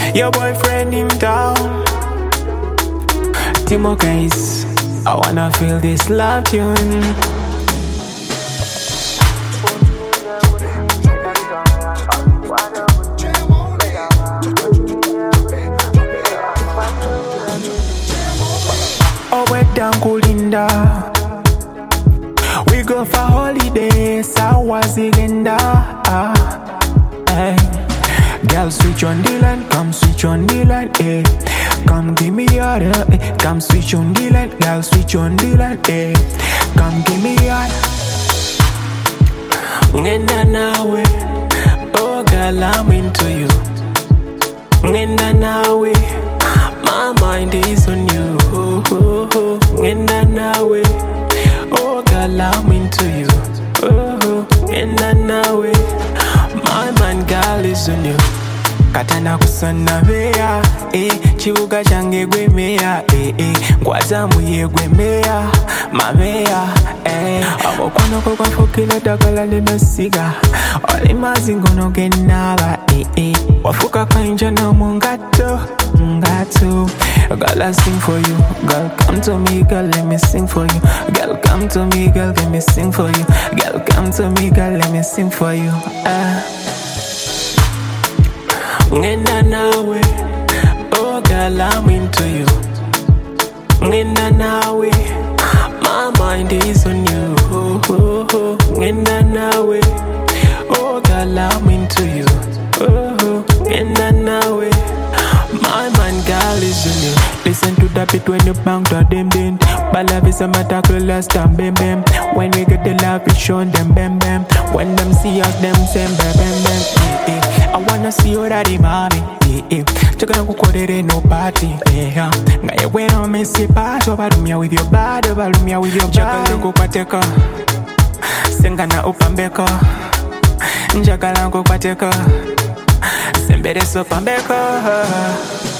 Your boyfriend in town. Timo Case, I wanna feel this love tune. Oh, we're down Kulinda. We go for holidays. I was in hey. Girl, switch on the line, come switch on the line, eh. Come give me your, eh. Come switch on the line, girl, switch on the line, eh. Come give me your. Ngenda nawe, oh girl, I'm into you. Ngenda nawe, my mind is on you. Ngenda nawe, oh girl, I'm into you. Ngenda nawe, my mind, girl, is on you. Katana kusana beya, chibuga change gwemea, ngwaza muye gwemea, mameya, abokono kwa fokila dakala lino siga, oli mazingo no genaba, wafuka kanja na mungato, ngato. Girl, I sing for you. Girl, come to me, girl, let me sing for you. Girl, come to me, girl, let me sing for you. Girl, come to me, girl, let me sing for you. Ngenda nawe, oh girl, I'm into you. Ngenda nawe, my mind is on you. Ngenda nawe, oh girl, I'm into you. Ngenda nawe, my mind, girl, is on you. Listen to the beat when you bang to them din. But love is a matter of last time, bam bam. When we get the love, we show them bam bam. When them see us, them same bam bam bam. I wanna see you daddy mommy. Chakana kukodere no party. Ngaye wena mesi pato balumia with your body, balumia with your body. Chakala kukwateka, sengana upambeko. Chakala kukwateka, sembere so pambeko.